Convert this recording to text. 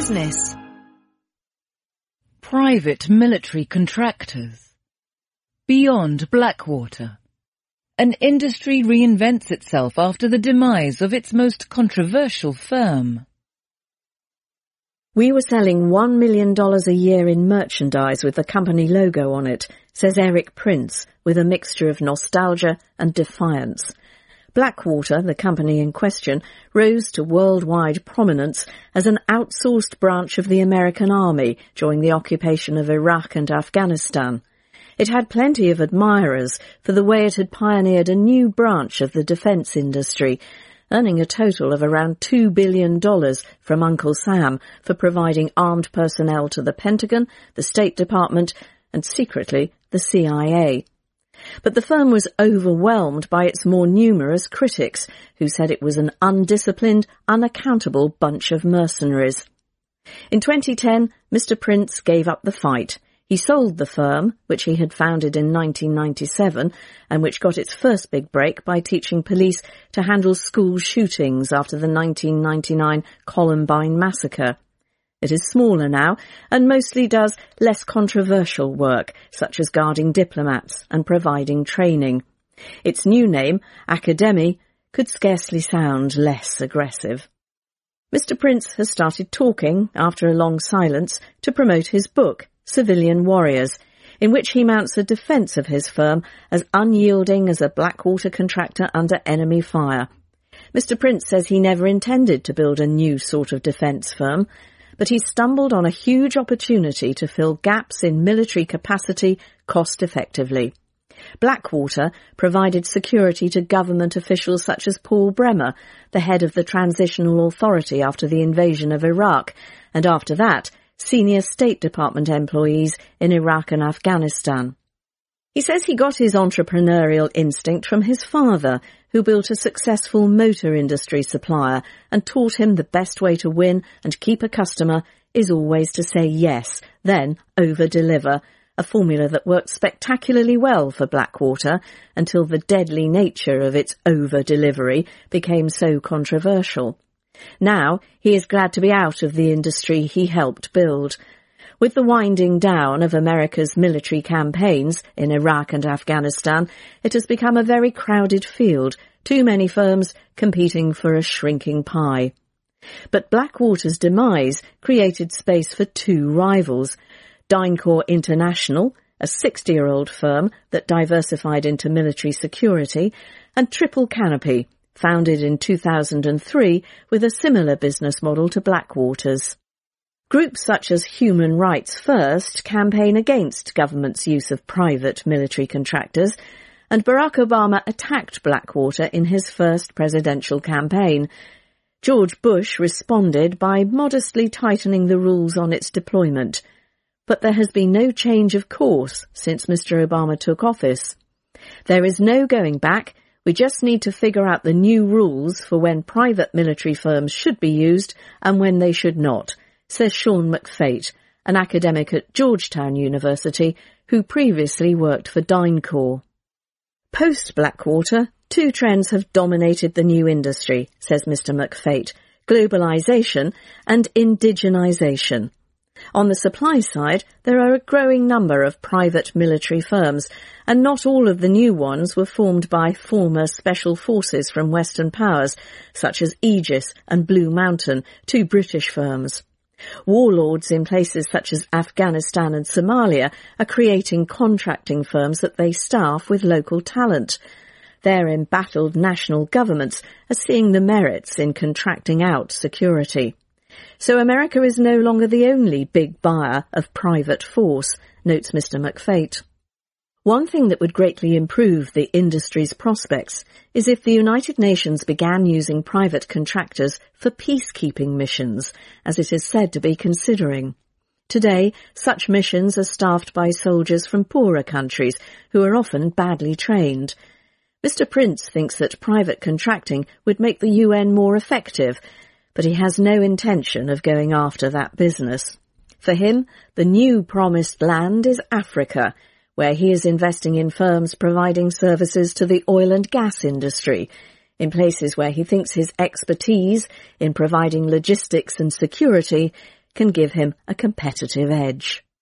business. Private military contractors. Beyond Blackwater. An industry reinvents itself after the demise of its most controversial firm. We were selling $1 million a year in merchandise with the company logo on it, says Eric Prince, with a mixture of nostalgia and defiance. Blackwater, the company in question, rose to worldwide prominence as an outsourced branch of the American Army during the occupation of Iraq and Afghanistan. It had plenty of admirers for the way it had pioneered a new branch of the defence industry, earning a total of around $2 billion from Uncle Sam for providing armed personnel to the Pentagon, the State Department, and secretly the CIA. But the firm was overwhelmed by its more numerous critics, who said it was an undisciplined, unaccountable bunch of mercenaries. In 2010, Mr. Prince gave up the fight. He sold the firm, which he had founded in 1997, and which got its first big break by teaching police to handle school shootings after the 1999 Columbine massacre. It is smaller now, and mostly does less controversial work, such as guarding diplomats and providing training. Its new name, Academi, could scarcely sound less aggressive. Mr. Prince has started talking, after a long silence, to promote his book, Civilian Warriors, in which he mounts a defence of his firm as unyielding as a Blackwater contractor under enemy fire. Mr. Prince says he never intended to build a new sort of defence firm, but he stumbled on a huge opportunity to fill gaps in military capacity cost-effectively. Blackwater provided security to government officials such as Paul Bremer, the head of the Transitional Authority after the invasion of Iraq, and after that, senior State Department employees in Iraq and Afghanistan. He says he got his entrepreneurial instinct from his father, who built a successful motor industry supplier and taught him the best way to win and keep a customer is always to say yes, then over-deliver, a formula that worked spectacularly well for Blackwater until the deadly nature of its over-delivery became so controversial. Now he is glad to be out of the industry he helped build. With the winding down of America's military campaigns in Iraq and Afghanistan, it has become a very crowded field, too many firms competing for a shrinking pie. But Blackwater's demise created space for two rivals. DynCorp International, a 60-year-old firm that diversified into military security, and Triple Canopy, founded in 2003 with a similar business model to Blackwater's. Groups such as Human Rights First campaign against government's use of private military contractors, and Barack Obama attacked Blackwater in his first presidential campaign. George Bush responded by modestly tightening the rules on its deployment. But there has been no change of course since Mr. Obama took office. There is no going back. We just need to figure out the new rules for when private military firms should be used and when they should not, says Sean McFate, an academic at Georgetown University who previously worked for DynCorp. Post-Blackwater, two trends have dominated the new industry, says Mr. McFate, globalization and indigenization. On the supply side, there are a growing number of private military firms, and not all of the new ones were formed by former special forces from Western powers, such as Aegis and Blue Mountain, two British firms. Warlords in places such as Afghanistan and Somalia are creating contracting firms that they staff with local talent. Their embattled national governments are seeing the merits in contracting out security. So America is no longer the only big buyer of private force, notes Mr. McFate. One thing that would greatly improve the industry's prospects is if the United Nations began using private contractors for peacekeeping missions, as it is said to be considering. Today, such missions are staffed by soldiers from poorer countries who are often badly trained. Mr. Prince thinks that private contracting would make the UN more effective, but he has no intention of going after that business. For him, the new promised land is Africa, where he is investing in firms providing services to the oil and gas industry, in places where he thinks his expertise in providing logistics and security can give him a competitive edge.